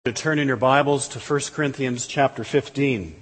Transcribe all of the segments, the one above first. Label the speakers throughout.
Speaker 1: To turn in your Bibles to 1 Corinthians chapter 15.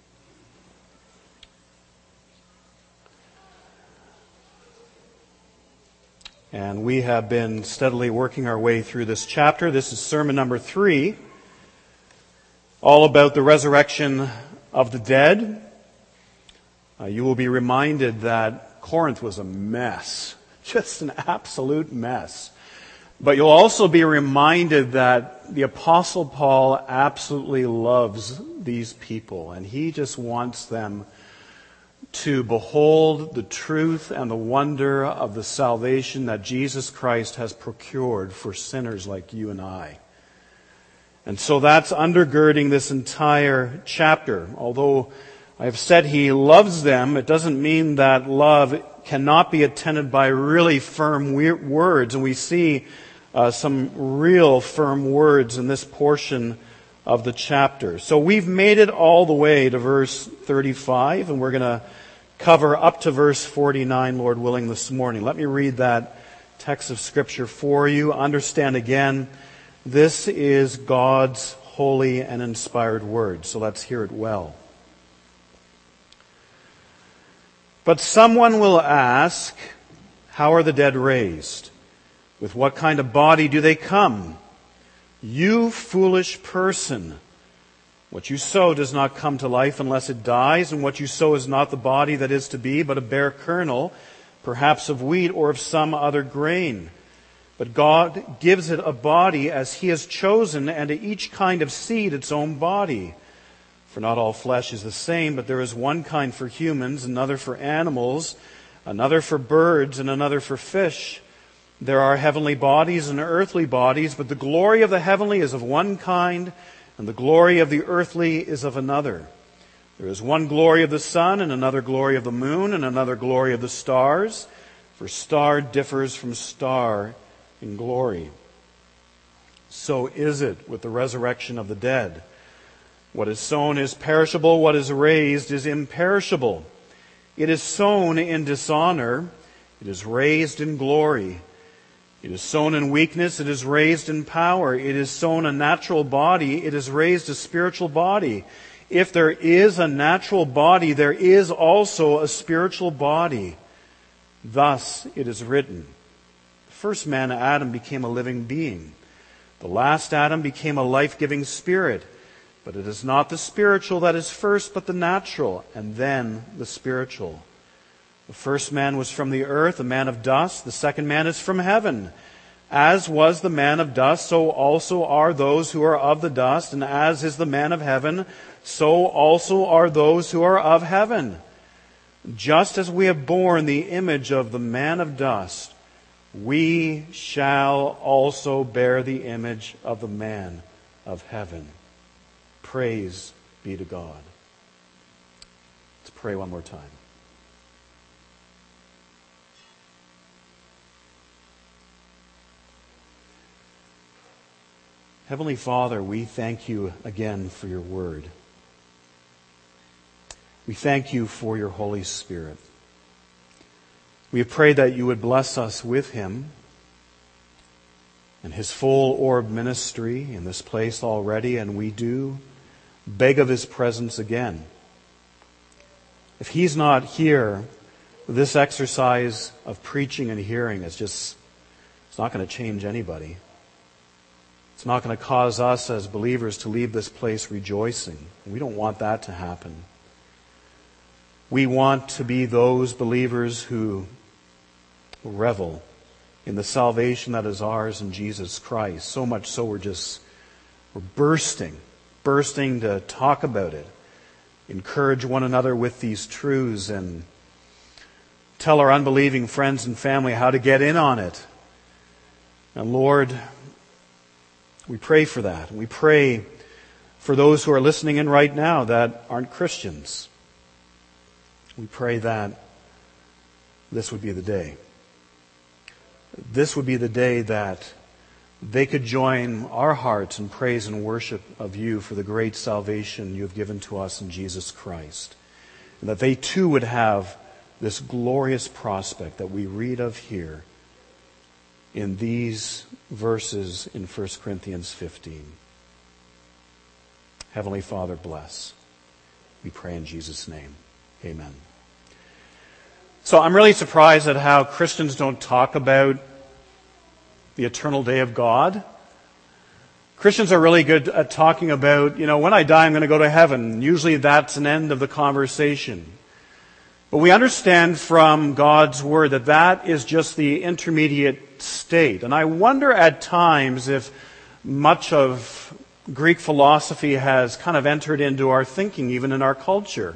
Speaker 1: And we have been steadily working our way through this chapter. This is sermon number 3, all about the resurrection of the dead. You will be reminded that Corinth was a mess, just an absolute mess. But you'll also be reminded that the Apostle Paul absolutely loves these people, and he just wants them to behold the truth and the wonder of the salvation that Jesus Christ has procured for sinners like you and I. And so that's undergirding this entire chapter. Although I have said he loves them, it doesn't mean that love cannot be attended by really firm words, and we see some real firm words in this portion of the chapter. So we've made it all the way to verse 35, and we're going to cover up to verse 49, Lord willing, this morning. Let me read that text of Scripture for you. Understand again, this is God's holy and inspired word, so let's hear it well. But someone will ask, how are the dead raised? With what kind of body do they come? You foolish person! What you sow does not come to life unless it dies, and what you sow is not the body that is to be, but a bare kernel, perhaps of wheat or of some other grain. But God gives it a body as He has chosen, and to each kind of seed its own body. For not all flesh is the same, but there is one kind for humans, another for animals, another for birds, and another for fish. There are heavenly bodies and earthly bodies, but the glory of the heavenly is of one kind, and the glory of the earthly is of another. There is one glory of the sun, and another glory of the moon, and another glory of the stars, for star differs from star in glory. So is it with the resurrection of the dead. What is sown is perishable, what is raised is imperishable. It is sown in dishonor, it is raised in glory. It is sown in weakness, it is raised in power. It is sown a natural body, it is raised a spiritual body. If there is a natural body, there is also a spiritual body. Thus it is written, the first man, Adam, became a living being. The last Adam became a life-giving spirit. But it is not the spiritual that is first, but the natural, and then the spiritual. The first man was from the earth, a man of dust. The second man is from heaven. As was the man of dust, so also are those who are of the dust. And as is the man of heaven, so also are those who are of heaven. Just as we have borne the image of the man of dust, we shall also bear the image of the man of heaven. Praise be to God. Let's pray one more time. Heavenly Father, we thank you again for your word. We thank you for your Holy Spirit. We pray that you would bless us with him and his full orb ministry in this place already, and we do beg of his presence again. If he's not here, this exercise of preaching and hearing it's not going to change anybody. It's not going to cause us as believers to leave this place rejoicing. We don't want that to happen. We want to be those believers who revel in the salvation that is ours in Jesus Christ. So much so we're bursting to talk about it. Encourage one another with these truths and tell our unbelieving friends and family how to get in on it. And Lord, we pray for that. We pray for those who are listening in right now that aren't Christians. We pray that this would be the day. This would be the day that they could join our hearts in praise and worship of you for the great salvation you have given to us in Jesus Christ. And that they too would have this glorious prospect that we read of here in these verses in 1 Corinthians 15. Heavenly Father, bless. We pray in Jesus' name. Amen. So I'm really surprised at how Christians don't talk about the eternal day of God. Christians are really good at talking about, when I die, I'm going to go to heaven. Usually that's an end of the conversation. But we understand from God's Word that that is just the intermediate state. And I wonder at times if much of Greek philosophy has kind of entered into our thinking, even in our culture.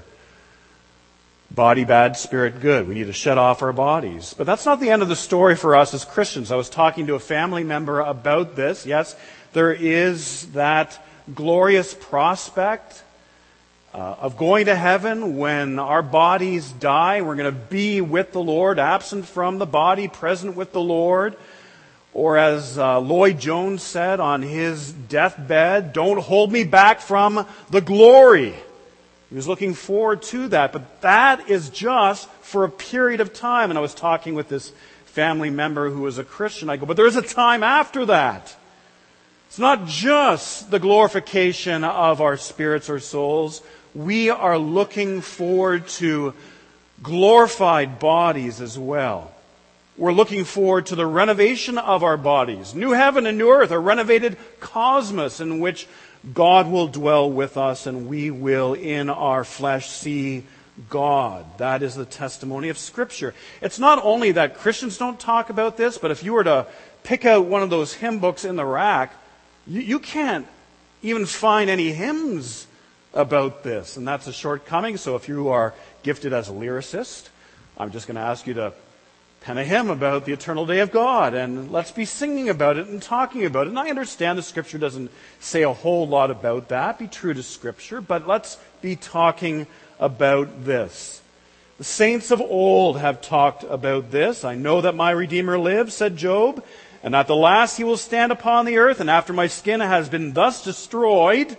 Speaker 1: Body bad, spirit good. We need to shed off our bodies. But that's not the end of the story for us as Christians. I was talking to a family member about this. Yes, there is that glorious prospect of going to heaven when our bodies die. We're going to be with the Lord, absent from the body, present with the Lord. Or as Lloyd Jones said on his deathbed, don't hold me back from the glory. He was looking forward to that, but that is just for a period of time. And I was talking with this family member who was a Christian. I go, but there's a time after that. It's not just the glorification of our spirits or souls. We are looking forward to glorified bodies as well. We're looking forward to the renovation of our bodies. New heaven and new earth, a renovated cosmos in which God will dwell with us and we will in our flesh see God. That is the testimony of Scripture. It's not only that Christians don't talk about this, but if you were to pick out one of those hymn books in the rack, you can't even find any hymns about this. And that's a shortcoming. So if you are gifted as a lyricist, I'm just going to ask you to pen a hymn about the eternal day of God, and let's be singing about it and talking about it. And I understand the Scripture doesn't say a whole lot about that. Be true to Scripture, but let's be talking about this. The saints of old have talked about this. I know that my Redeemer lives, said Job, and at the last he will stand upon the earth, and after my skin has been thus destroyed,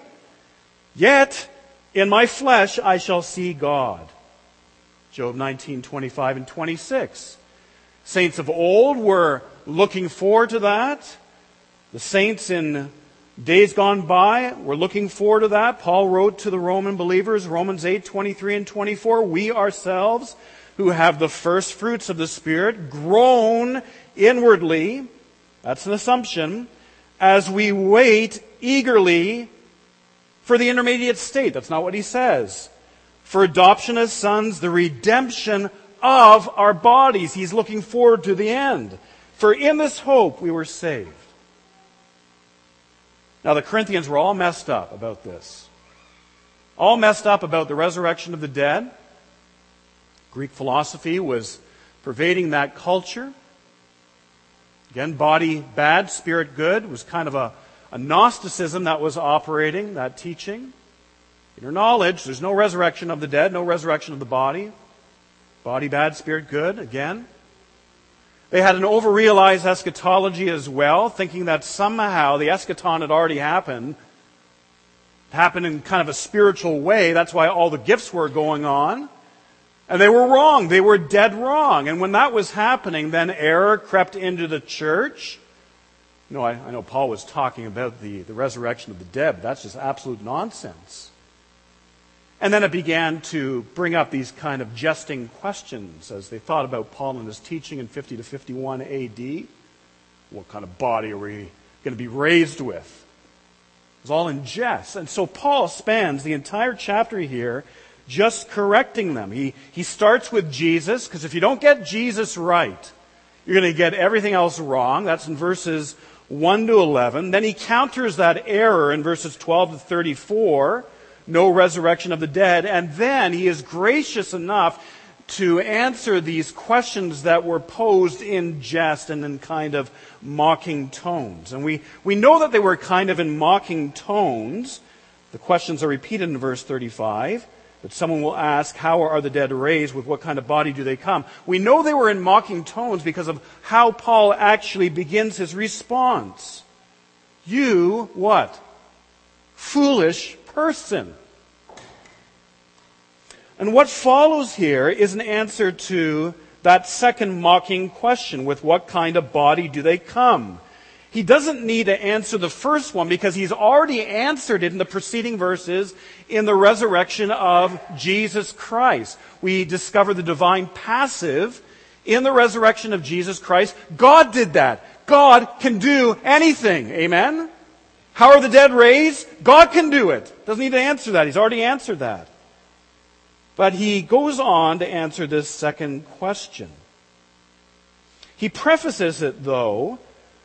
Speaker 1: yet in my flesh I shall see God. Job 19:25 and 26. Saints of old were looking forward to that. The saints in days gone by were looking forward to that. Paul wrote to the Roman believers, Romans 8:23 and 24, we ourselves who have the first fruits of the Spirit groan inwardly, that's an assumption, as we wait eagerly for the intermediate state. That's not what he says. For adoption as sons, the redemption of our bodies. He's looking forward to the end. For in this hope we were saved. Now the Corinthians were all messed up about this. All messed up about the resurrection of the dead. Greek philosophy was pervading that culture. Again, body bad, spirit good. It was kind of a Gnosticism that was operating, that teaching. Inner knowledge, there's no resurrection of the dead, no resurrection of the body. Body bad, spirit good, again. They had an overrealized eschatology as well, thinking that somehow the eschaton had already happened. It happened in kind of a spiritual way. That's why all the gifts were going on. And they were wrong. They were dead wrong. And when that was happening, then error crept into the church. I know Paul was talking about the resurrection of the dead, but that's just absolute nonsense. And then it began to bring up these kind of jesting questions as they thought about Paul and his teaching in 50 to 51 AD. What kind of body are we going to be raised with? It was all in jest. And so Paul spends the entire chapter here just correcting them. He starts with Jesus, because if you don't get Jesus right, you're going to get everything else wrong. That's in verses 1 to 11. Then he counters that error in verses 12 to 34. No resurrection of the dead. And then he is gracious enough to answer these questions that were posed in jest and in kind of mocking tones. And we know that they were kind of in mocking tones. The questions are repeated in verse 35. But someone will ask, how are the dead raised? With what kind of body do they come? We know they were in mocking tones because of how Paul actually begins his response. You, what? Foolish person. And what follows here is an answer to that second mocking question, with what kind of body do they come? he doesn't need to answer the first one because he's already answered it in the preceding verses in the resurrection of Jesus Christ. We discover the divine passive in the resurrection of Jesus Christ. God did that. God can do anything. Amen? How are the dead raised? God can do it. Doesn't need to answer that. He's already answered that. But he goes on to answer this second question. He prefaces it, though,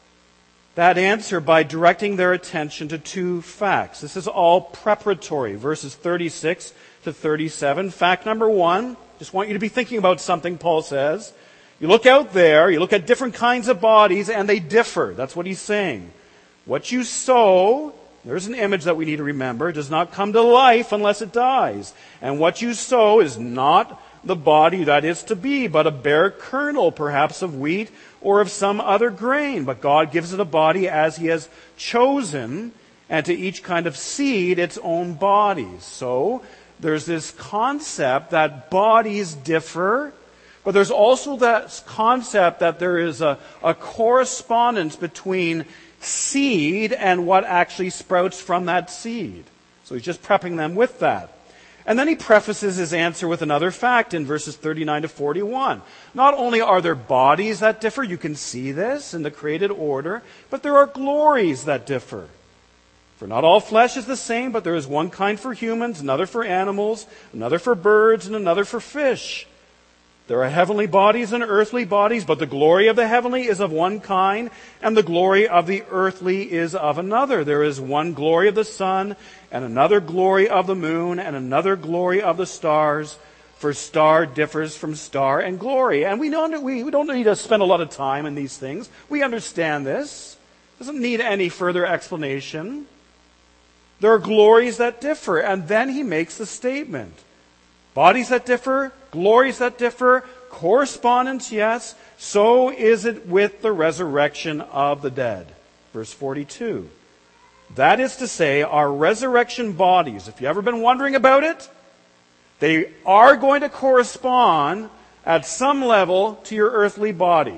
Speaker 1: that answer by directing their attention to two facts. This is all preparatory, verses 36 to 37. Fact number one, just want you to be thinking about something, Paul says. You look out there, you look at different kinds of bodies, and they differ. That's what he's saying. What you sow, there's an image that we need to remember, does not come to life unless it dies. And what you sow is not the body that is to be, but a bare kernel, perhaps of wheat or of some other grain. But God gives it a body as he has chosen, and to each kind of seed its own body. So there's this concept that bodies differ, but there's also that concept that there is a correspondence between seed and what actually sprouts from that seed. So he's just prepping them with that. And then he prefaces his answer with another fact in verses 39 to 41. Not only are there bodies that differ, you can see this in the created order, but there are glories that differ. For not all flesh is the same, but there is one kind for humans, another for animals, another for birds, and another for fish. There are heavenly bodies and earthly bodies, but the glory of the heavenly is of one kind, and the glory of the earthly is of another. There is one glory of the sun, and another glory of the moon, and another glory of the stars, for star differs from star and glory. And we don't need to spend a lot of time in these things. We understand this. It doesn't need any further explanation. There are glories that differ, and then he makes the statement. Bodies that differ, glories that differ, correspondence, yes. So is it with the resurrection of the dead. Verse 42. That is to say, our resurrection bodies, if you've ever been wondering about it, they are going to correspond at some level to your earthly body.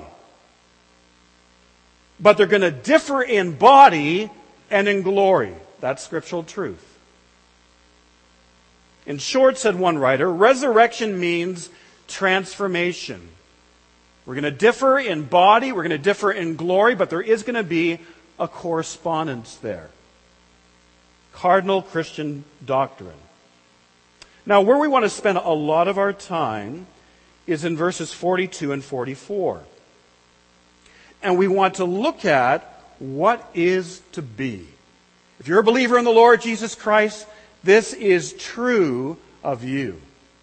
Speaker 1: But they're going to differ in body and in glory. That's scriptural truth. In short, said one writer, resurrection means transformation. We're going to differ in body, we're going to differ in glory, but there is going to be a correspondence there. Cardinal Christian doctrine. Now, where we want to spend a lot of our time is in verses 42 and 44. And we want to look at what is to be. If you're a believer in the Lord Jesus Christ, this is true of you.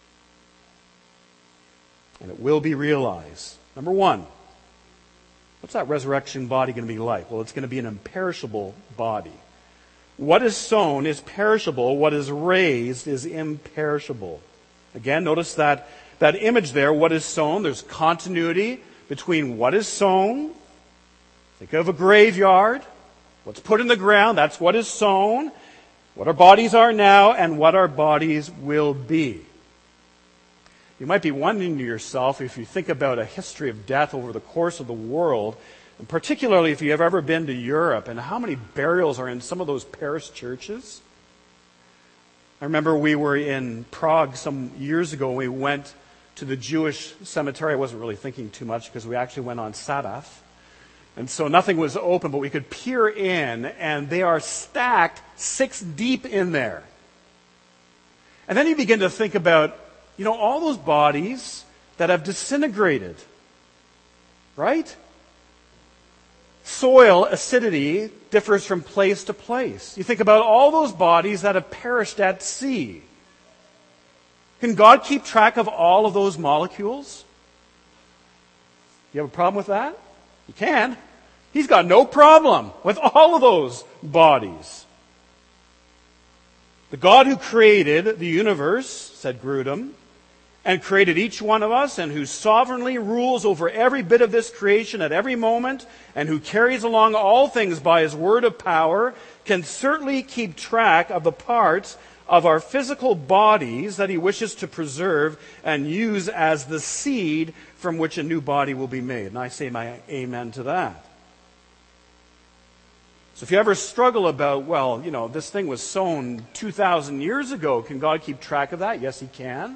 Speaker 1: And it will be realized. Number one, what's that resurrection body going to be like? Well, it's going to be an imperishable body. What is sown is perishable. What is raised is imperishable. Again, notice that image there, what is sown. There's continuity between what is sown. Think of a graveyard. What's put in the ground, that's what is sown. What our bodies are now and what our bodies will be. You might be wondering to yourself, if you think about a history of death over the course of the world, and particularly if you've ever been to Europe, and how many burials are in some of those parish churches. I remember we were in Prague some years ago. We went to the Jewish cemetery. I wasn't really thinking too much because we actually went on Sabbath. And so nothing was open, but we could peer in, and they are stacked 6 deep in there. And then you begin to think about, all those bodies that have disintegrated. Right? Soil acidity differs from place to place. You think about all those bodies that have perished at sea. Can God keep track of all of those molecules? You have a problem with that? You can. He's got no problem with all of those bodies. The God who created the universe, said Grudem, and created each one of us, and who sovereignly rules over every bit of this creation at every moment, and who carries along all things by his word of power, can certainly keep track of the parts of our physical bodies that he wishes to preserve and use as the seed from which a new body will be made. And I say my amen to that. So if you ever struggle about, well, this thing was sown 2,000 years ago, can God keep track of that? Yes, He can.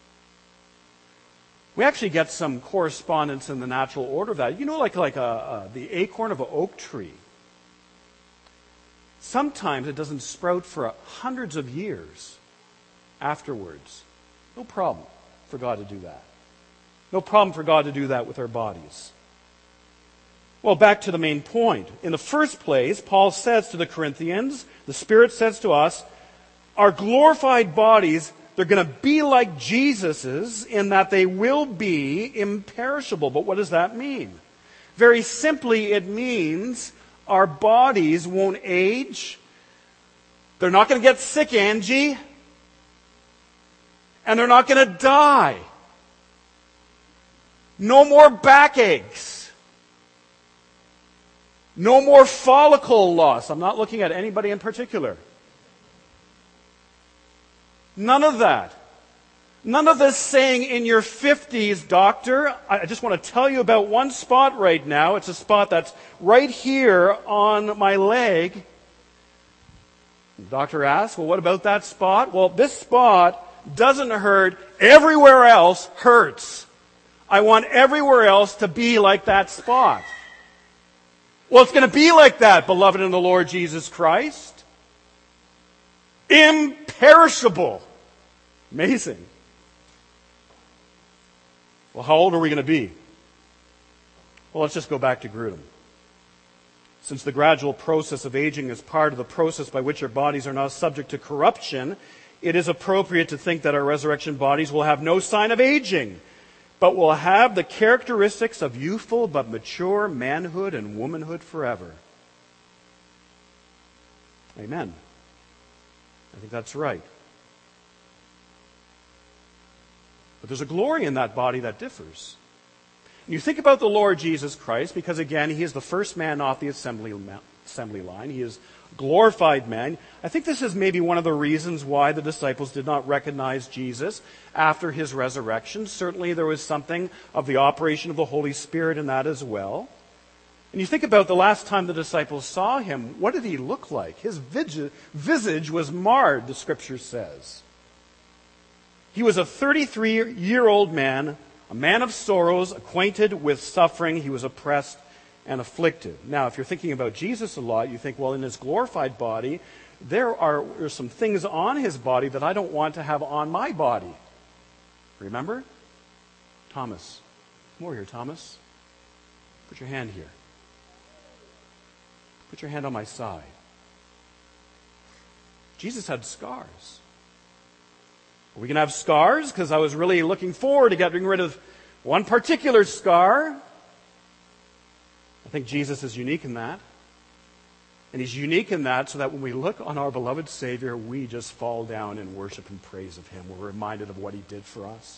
Speaker 1: We actually get some correspondence in the natural order of that. Like the acorn of an oak tree. Sometimes it doesn't sprout for hundreds of years afterwards. No problem for God to do that. No problem for God to do that with our bodies. Well, back to the main point. In the first place, Paul says to the Corinthians, the Spirit says to us, our glorified bodies, they're going to be like Jesus's in that they will be imperishable. But what does that mean? Very simply, it means our bodies won't age. They're not going to get sick, Angie. And they're not going to die. No more backaches. No more follicle loss. I'm not looking at anybody in particular. None of that. None of this saying in your 50s, doctor. I just want to tell you about one spot right now. It's a spot that's right here on my leg. The doctor asks, well, what about that spot? Well, this spot doesn't hurt. Everywhere else hurts. I want everywhere else to be like that spot. Well, it's going to be like that, beloved in the Lord Jesus Christ. Imperishable. Amazing. Well, how old are we going to be? Well, let's just go back to Grudem. Since the gradual process of aging is part of the process by which our bodies are now subject to corruption, it is appropriate to think that our resurrection bodies will have no sign of aging, but will have the characteristics of youthful but mature manhood and womanhood forever. Amen. I think that's right. But there's a glory in that body that differs. You think about the Lord Jesus Christ, because again, He is the first man off the assembly line. He is a glorified man. I think this is maybe one of the reasons why the disciples did not recognize Jesus after His resurrection. Certainly there was something of the operation of the Holy Spirit in that as well. And you think about the last time the disciples saw Him, what did He look like? His visage was marred, the Scripture says. He was a 33-year-old man, a man of sorrows, acquainted with suffering. He was oppressed and afflicted. Now, if you're thinking about Jesus a lot, you think, well, in His glorified body, there are some things on His body that I don't want to have on my body. Remember? Thomas. Come over here, Thomas. Put your hand here. Put your hand on my side. Jesus had scars. Are we going to have scars? Because I was really looking forward to getting rid of one particular scar. I think Jesus is unique in that. And He's unique in that so that when we look on our beloved Savior, we just fall down in worship and praise of Him. We're reminded of what He did for us.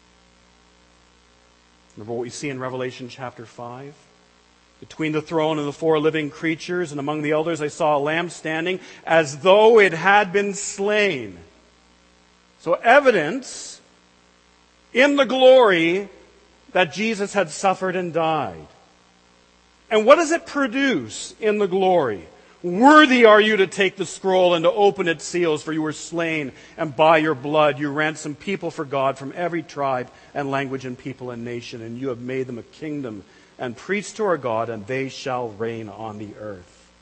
Speaker 1: Remember what we see in Revelation chapter 5? Between the throne and the four living creatures and among the elders I saw a lamb standing as though it had been slain. So evidence in the glory that Jesus had suffered and died. And what does it produce in the glory? Worthy are you to take the scroll and to open its seals, for you were slain, and by your blood you ransomed people for God from every tribe and language and people and nation, and you have made them a kingdom and priests to our God, and they shall reign on the earth.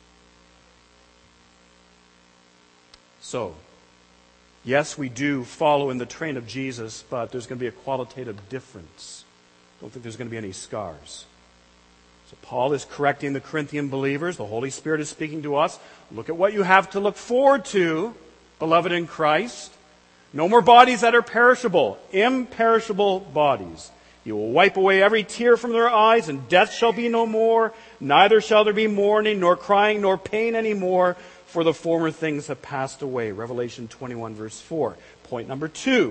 Speaker 1: So, yes, we do follow in the train of Jesus, but there's going to be a qualitative difference. I don't think there's going to be any scars. So Paul is correcting the Corinthian believers. The Holy Spirit is speaking to us. Look at what you have to look forward to, beloved in Christ. No more bodies that are perishable, imperishable bodies. He will wipe away every tear from their eyes, and death shall be no more. Neither shall there be mourning, nor crying, nor pain any more, for the former things have passed away. Revelation 21, verse 4. Point number 2.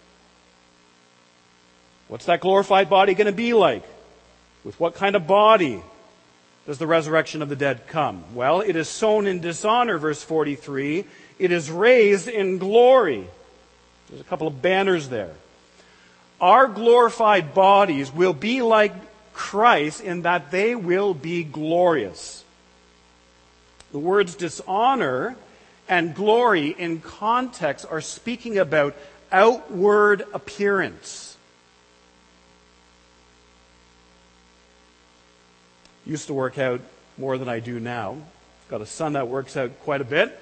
Speaker 1: What's that glorified body going to be like? With what kind of body does the resurrection of the dead come? Well, it is sown in dishonor, verse 43. It is raised in glory. There's a couple of banners there. Our glorified bodies will be like Christ in that they will be glorious. The words dishonor and glory in context are speaking about outward appearance. Used to work out more than I do now. Got a son that works out quite a bit.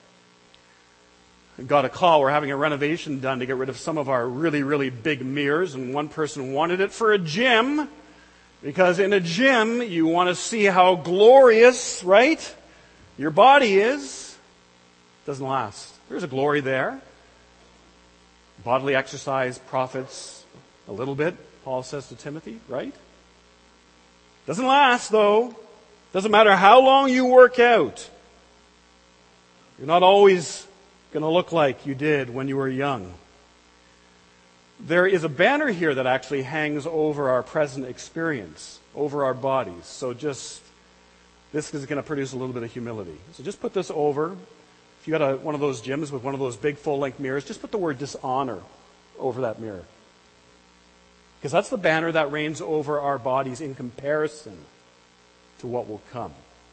Speaker 1: Got a call. We're having a renovation done to get rid of some of our really, really big mirrors, and one person wanted it for a gym, because in a gym you want to see how glorious, right, your body is. Doesn't last. There's a glory there. Bodily exercise profits a little bit, Paul says to Timothy, right? Doesn't last, though. Doesn't matter how long you work out. You're not always going to look like you did when you were young. There is a banner here that actually hangs over our present experience, over our bodies. So this is going to produce a little bit of humility. So just put this over. If you got one of those gyms with one of those big full-length mirrors, just put the word dishonor over that mirror. Because that's the banner that reigns over our bodies in comparison to what will come.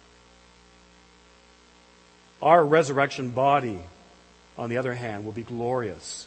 Speaker 1: Our resurrection body, on the other hand, will be glorious.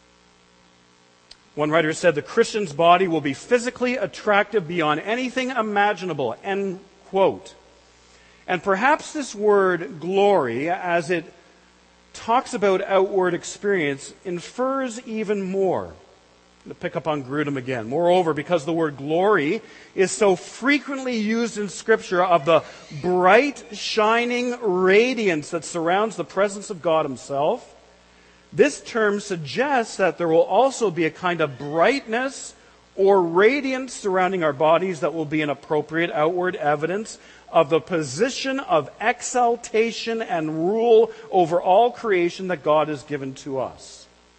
Speaker 1: One writer said, the Christian's body will be physically attractive beyond anything imaginable, end quote. And perhaps this word glory, as it talks about outward experience, infers even more. To pick up on Grudem again. Moreover, because the word glory is so frequently used in Scripture of the bright, shining radiance that surrounds the presence of God Himself, this term suggests that there will also be a kind of brightness or radiance surrounding our bodies that will be an appropriate outward evidence of the position of exaltation and rule over all creation that God has given to us.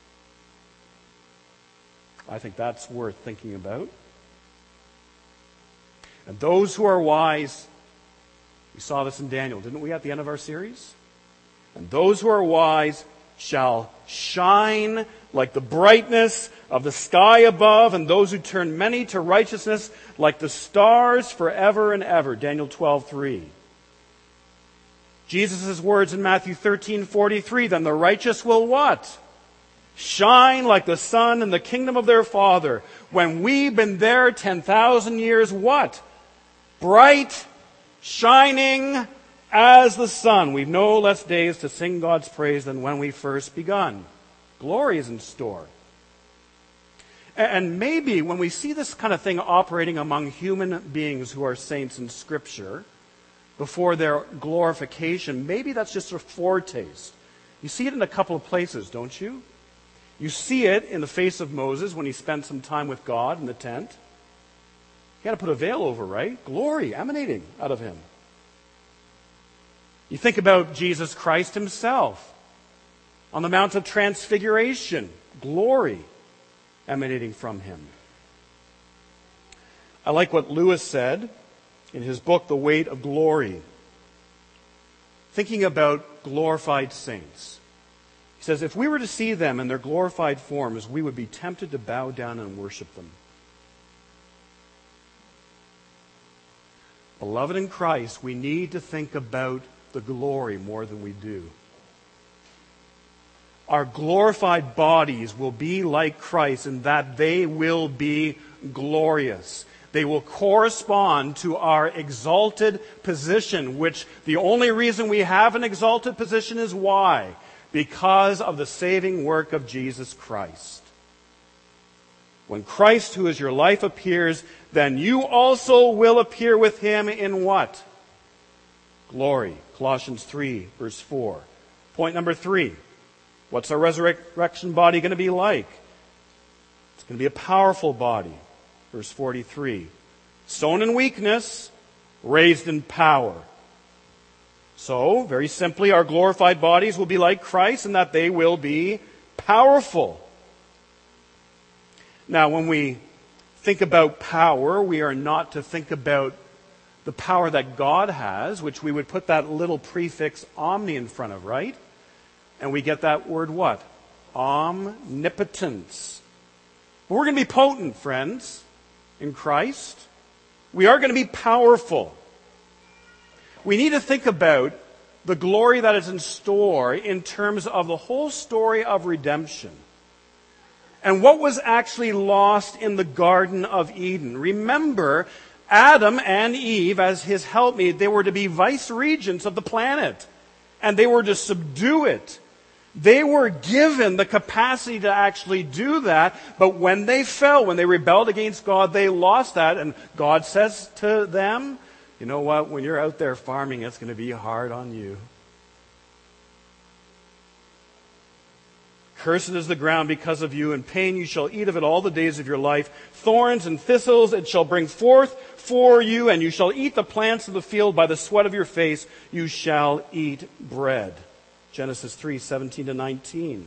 Speaker 1: I think that's worth thinking about. And those who are wise, we saw this in Daniel, didn't we, at the end of our series? And those who are wise shall shine like the brightness of the sky above, and those who turn many to righteousness like the stars forever and ever. Daniel 12:3. Jesus' words in Matthew 13:43, then the righteous will what? Shine like the sun in the kingdom of their Father. When we've been there 10,000 years, what? Bright, shining as the sun. We've no less days to sing God's praise than when we first begun. Glory is in store. And maybe when we see this kind of thing operating among human beings who are saints in Scripture, before their glorification, maybe that's just a foretaste. You see it in a couple of places, don't you? You see it in the face of Moses when he spent some time with God in the tent. He had to put a veil over, right? Glory emanating out of him. You think about Jesus Christ Himself on the Mount of Transfiguration. Glory emanating from Him. I like what Lewis said in his book, The Weight of Glory, thinking about glorified saints. He says, if we were to see them in their glorified forms, we would be tempted to bow down and worship them. Beloved in Christ, we need to think about the glory more than we do. Our glorified bodies will be like Christ in that they will be glorious. They will correspond to our exalted position, which the only reason we have an exalted position is why? Because of the saving work of Jesus Christ. When Christ, who is your life, appears, then you also will appear with Him in what? Glory. Colossians 3, verse 4. Point number 3. What's our resurrection body going to be like? It's going to be a powerful body. Verse 43. Sown in weakness, raised in power. So, very simply, our glorified bodies will be like Christ in that they will be powerful. Now, when we think about power, we are not to think about the power that God has, which we would put that little prefix omni in front of, right? And we get that word what? Omnipotence. But we're going to be potent, friends, in Christ. We are going to be powerful. We need to think about the glory that is in store in terms of the whole story of redemption. And what was actually lost in the Garden of Eden. Remember, Adam and Eve, as his helpmeet, they were to be vice-regents of the planet. And they were to subdue it. They were given the capacity to actually do that, but when they fell, when they rebelled against God, they lost that. And God says to them, you know what, when you're out there farming, it's going to be hard on you. Cursed is the ground because of you, and pain you shall eat of it all the days of your life. Thorns and thistles it shall bring forth for you, and you shall eat the plants of the field. By the sweat of your face you shall eat bread. Genesis 3:17-19.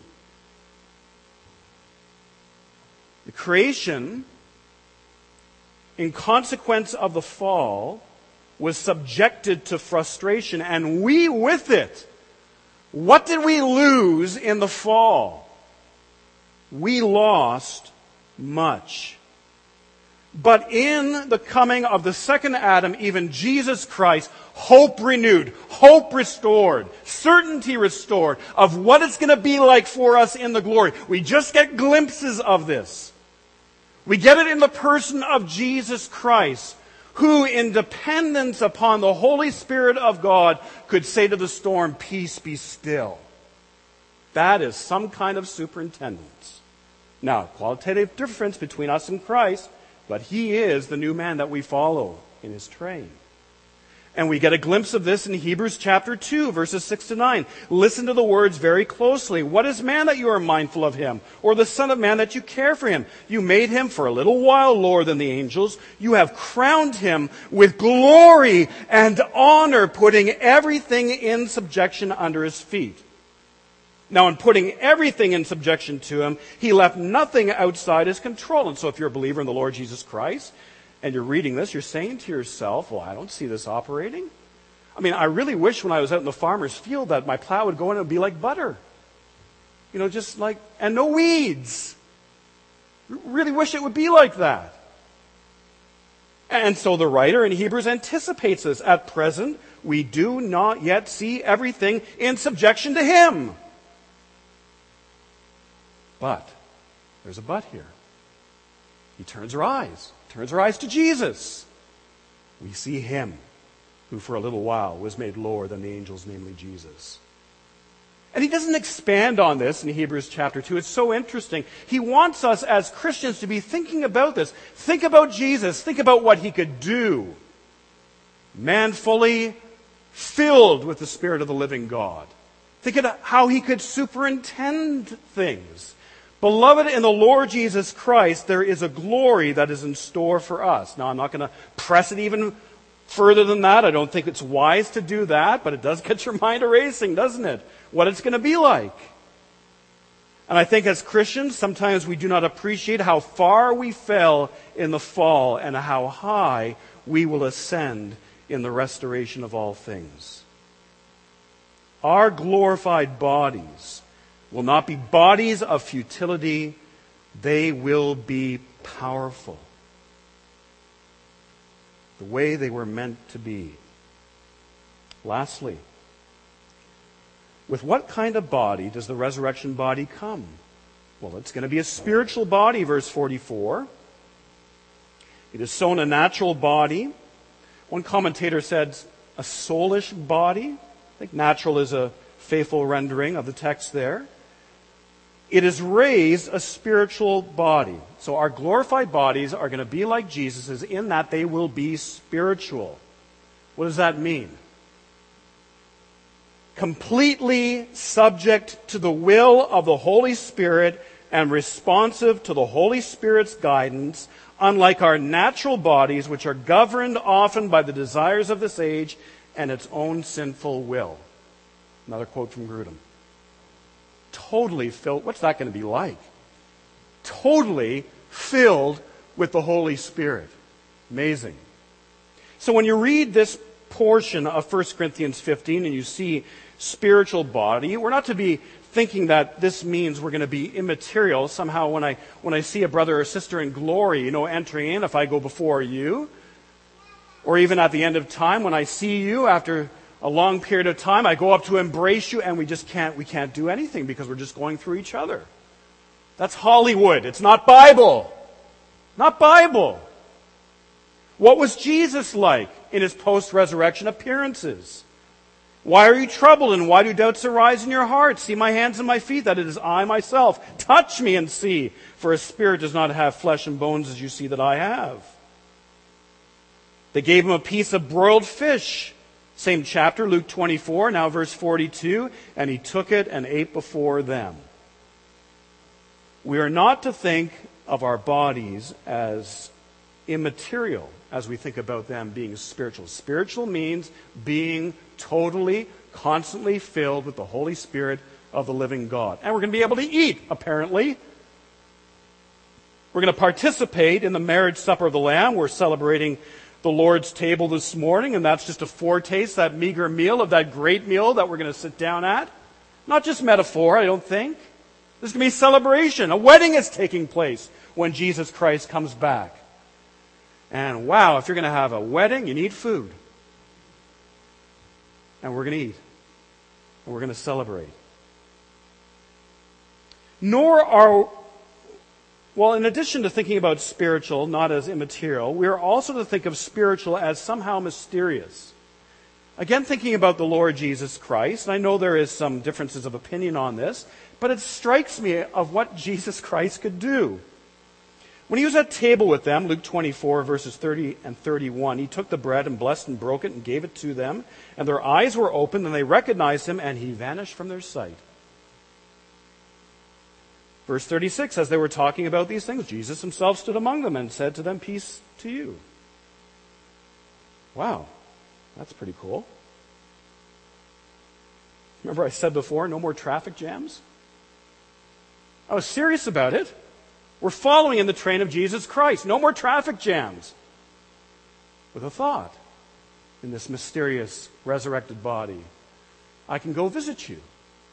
Speaker 1: The creation, in consequence of the fall, was subjected to frustration, and we with it. What did we lose in the fall? We lost much. But in the coming of the second Adam, even Jesus Christ, hope renewed, hope restored, certainty restored of what it's going to be like for us in the glory. We just get glimpses of this. We get it in the person of Jesus Christ, who in dependence upon the Holy Spirit of God could say to the storm, peace be still. That is some kind of superintendence. Now, qualitative difference between us and Christ, but He is the new man that we follow in His train. And we get a glimpse of this in Hebrews chapter 2, verses 6-9. Listen to the words very closely. What is man that you are mindful of him? Or the son of man that you care for him? You made him for a little while lower than the angels. You have crowned him with glory and honor, putting everything in subjection under his feet. Now, in putting everything in subjection to him, he left nothing outside his control. And so if you're a believer in the Lord Jesus Christ, and you're reading this, you're saying to yourself, well, I don't see this operating. I mean, I really wish when I was out in the farmer's field that my plow would go in and be like butter. You know, just like, and no weeds. Really wish it would be like that. And so the writer in Hebrews anticipates this. At present, we do not yet see everything in subjection to him. But, there's a but here. He turns our eyes to Jesus. We see him who for a little while was made lower than the angels, namely Jesus. And he doesn't expand on this in Hebrews chapter 2. It's so interesting. He wants us as Christians to be thinking about this. Think about Jesus. Think about what he could do. Man fully filled with the Spirit of the living God. Think of how he could superintend things. Beloved, in the Lord Jesus Christ, there is a glory that is in store for us. Now, I'm not going to press it even further than that. I don't think it's wise to do that, but it does get your mind racing, doesn't it? What it's going to be like. And I think as Christians, sometimes we do not appreciate how far we fell in the fall and how high we will ascend in the restoration of all things. Our glorified bodies will not be bodies of futility. They will be powerful. The way they were meant to be. Lastly, with what kind of body does the resurrection body come? Well, it's going to be a spiritual body, verse 44. It is sown a natural body. One commentator said a soulish body. I think natural is a faithful rendering of the text there. It is raised a spiritual body. So our glorified bodies are going to be like Jesus's in that they will be spiritual. What does that mean? Completely subject to the will of the Holy Spirit and responsive to the Holy Spirit's guidance, unlike our natural bodies, which are governed often by the desires of this age and its own sinful will. Another quote from Grudem. Totally filled. What's that going to be like? Totally filled with the Holy Spirit. Amazing. So when you read this portion of 1 Corinthians 15 and you see spiritual body, we're not to be thinking that this means we're going to be immaterial. Somehow when I see a brother or sister in glory, entering in, if I go before you, or even at the end of time when I see you after a long period of time. I go up to embrace you and we can't do anything because we're just going through each other. That's Hollywood. It's not Bible. Not Bible. What was Jesus like in his post-resurrection appearances? Why are you troubled, and why do doubts arise in your heart? See my hands and my feet, that it is I myself. Touch me and see, for a spirit does not have flesh and bones as you see that I have. They gave him a piece of broiled fish. Same chapter, Luke 24, now verse 42. And he took it and ate before them. We are not to think of our bodies as immaterial as we think about them being spiritual. Spiritual means being totally, constantly filled with the Holy Spirit of the living God. And we're going to be able to eat, apparently. We're going to participate in the marriage supper of the Lamb. We're celebrating the Lord's table this morning, and that's just a foretaste, that meager meal of that great meal that we're going to sit down at. Not just metaphor, I don't think. There's going to be a celebration. A wedding is taking place when Jesus Christ comes back. And wow, if you're going to have a wedding, you need food. And we're going to eat. And we're going to celebrate. In addition to thinking about spiritual, not as immaterial, we are also to think of spiritual as somehow mysterious. Again, thinking about the Lord Jesus Christ, and I know there is some differences of opinion on this, but it strikes me of what Jesus Christ could do. When he was at table with them, Luke 24, verses 30 and 31, he took the bread and blessed and broke it and gave it to them, and their eyes were opened, and they recognized him, and he vanished from their sight. Verse 36, as they were talking about these things, Jesus himself stood among them and said to them, "Peace to you." Wow, that's pretty cool. Remember I said before, no more traffic jams? I was serious about it. We're following in the train of Jesus Christ. No more traffic jams. With a thought, in this mysterious resurrected body, I can go visit you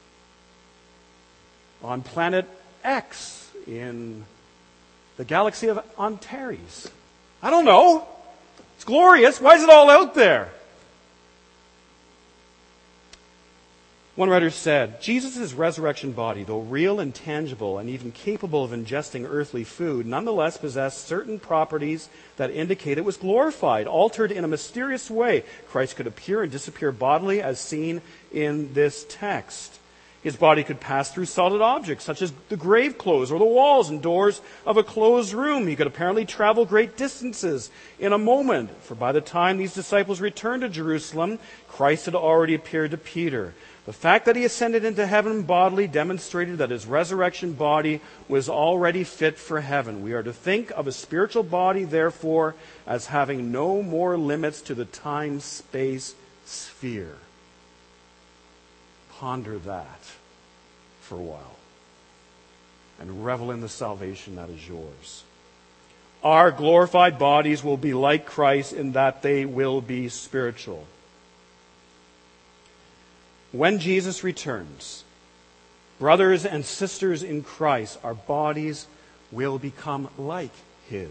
Speaker 1: on planet X in the galaxy of Antares. I don't know. It's glorious. Why is it all out there? One writer said, Jesus' resurrection body, though real and tangible and even capable of ingesting earthly food, nonetheless possessed certain properties that indicate it was glorified, altered in a mysterious way. Christ could appear and disappear bodily as seen in this text. His body could pass through solid objects, such as the grave clothes or the walls and doors of a closed room. He could apparently travel great distances in a moment, for by the time these disciples returned to Jerusalem, Christ had already appeared to Peter. The fact that he ascended into heaven bodily demonstrated that his resurrection body was already fit for heaven. We are to think of a spiritual body, therefore, as having no more limits to the time-space sphere. Ponder that for a while and revel in the salvation that is yours. Our glorified bodies will be like Christ in that they will be spiritual. When Jesus returns, brothers and sisters in Christ, our bodies will become like his.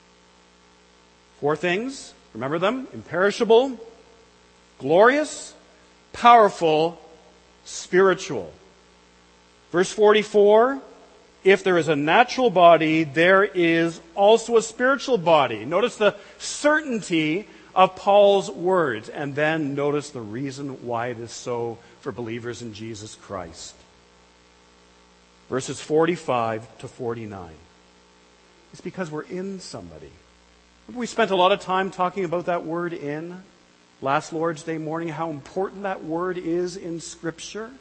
Speaker 1: 4 things, remember them? Imperishable, glorious, powerful, spiritual. Verse 44, if there is a natural body, there is also a spiritual body. Notice the certainty of Paul's words, and then notice the reason why it is so for believers in Jesus Christ. Verses 45 to 49. It's because we're in somebody. We spent a lot of time talking about that word "in" last Lord's Day morning, how important that word is in Scripture.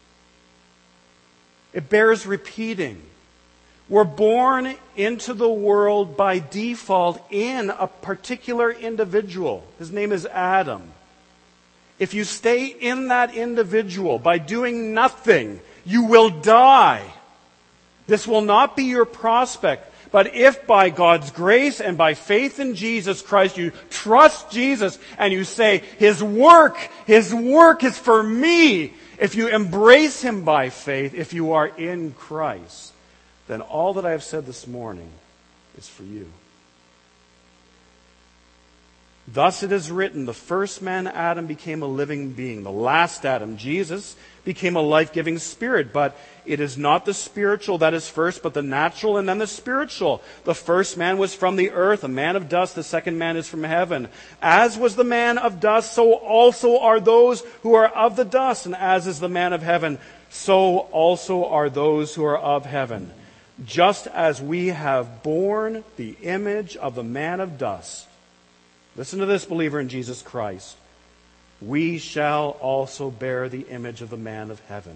Speaker 1: It bears repeating. We're born into the world by default in a particular individual. His name is Adam. If you stay in that individual by doing nothing, you will die. This will not be your prospect. But if by God's grace and by faith in Jesus Christ you trust Jesus and you say, His work is for me. If you embrace Him by faith, if you are in Christ, then all that I have said this morning is for you. Thus it is written, the first man, Adam, became a living being. The last Adam, Jesus, became a life-giving spirit. But it is not the spiritual that is first, but the natural and then the spiritual. The first man was from the earth, a man of dust. The second man is from heaven. As was the man of dust, so also are those who are of the dust. And as is the man of heaven, so also are those who are of heaven. Just as we have borne the image of the man of dust, listen to this, believer in Jesus Christ, we shall also bear the image of the man of heaven.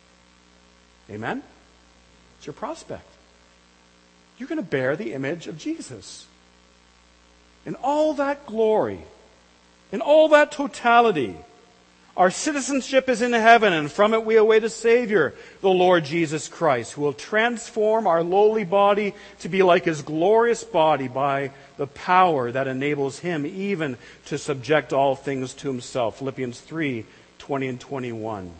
Speaker 1: Amen? It's your prospect. You're going to bear the image of Jesus. In all that glory, in all that totality, our citizenship is in heaven, and from it we await a Savior, the Lord Jesus Christ, who will transform our lowly body to be like His glorious body by the power that enables Him even to subject all things to Himself. Philippians 3:20 and 21.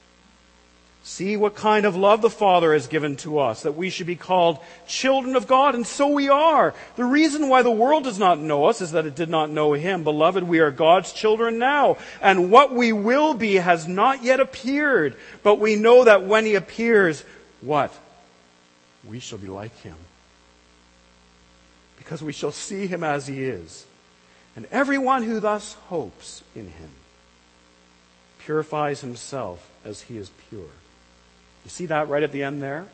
Speaker 1: See what kind of love the Father has given to us, that we should be called children of God, and so we are. The reason why the world does not know us is that it did not know Him. Beloved, we are God's children now, and what we will be has not yet appeared. But we know that when He appears, what? We shall be like Him. Because we shall see Him as He is. And everyone who thus hopes in Him purifies himself as He is pure. You see that right at the end there?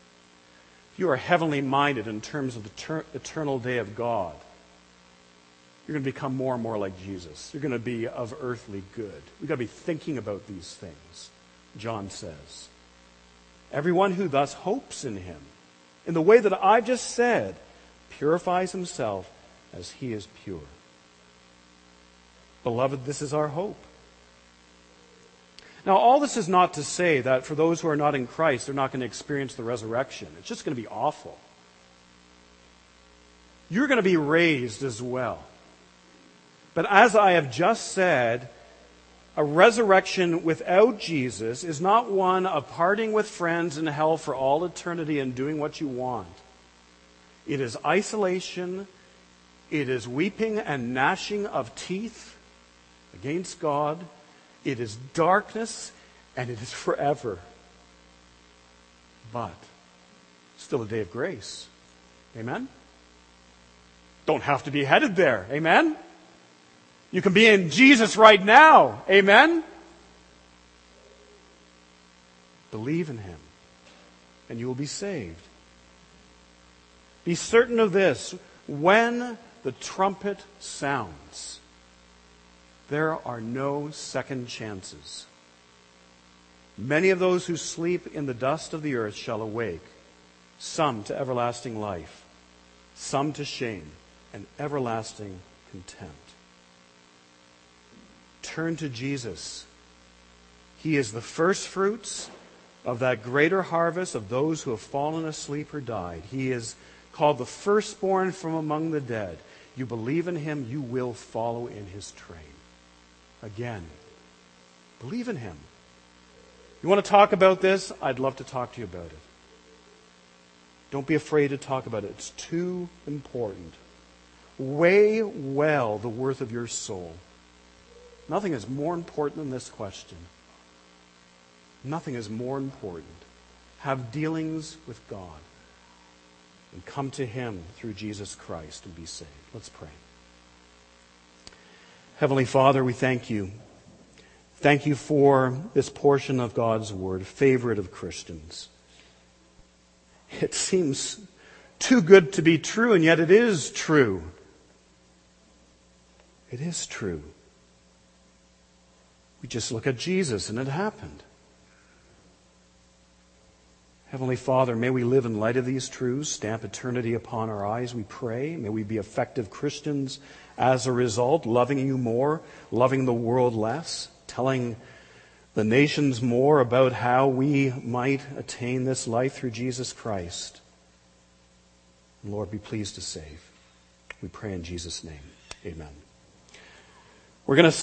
Speaker 1: If you are heavenly minded in terms of the eternal day of God, you're going to become more and more like Jesus. You're going to be of earthly good. We've got to be thinking about these things, John says. Everyone who thus hopes in Him, in the way that I've just said, purifies himself as He is pure. Beloved, this is our hope. Now, all this is not to say that for those who are not in Christ, they're not going to experience the resurrection. It's just going to be awful. You're going to be raised as well. But as I have just said, a resurrection without Jesus is not one of partying with friends in hell for all eternity and doing what you want. It is isolation. It is weeping and gnashing of teeth against God. It is darkness, and it is forever. But still a day of grace. Amen? Don't have to be headed there. Amen? You can be in Jesus right now. Amen? Believe in Him, and you will be saved. Be certain of this. When the trumpet sounds, there are no second chances. Many of those who sleep in the dust of the earth shall awake, some to everlasting life, some to shame and everlasting contempt. Turn to Jesus. He is the first fruits of that greater harvest of those who have fallen asleep or died. He is called the firstborn from among the dead. You believe in Him, you will follow in His train. Again, believe in Him. You want to talk about this? I'd love to talk to you about it. Don't be afraid to talk about it. It's too important. Weigh well the worth of your soul. Nothing is more important than this question. Nothing is more important. Have dealings with God and come to Him through Jesus Christ and be saved. Let's pray. Heavenly Father, we thank You. Thank You for this portion of God's Word, favorite of Christians. It seems too good to be true, and yet it is true. It is true. We just look at Jesus and it happened. Heavenly Father, may we live in light of these truths, stamp eternity upon our eyes, we pray. May we be effective Christians as a result, loving You more, loving the world less, telling the nations more about how we might attain this life through Jesus Christ. And Lord, be pleased to save. We pray in Jesus' name. Amen. We're going to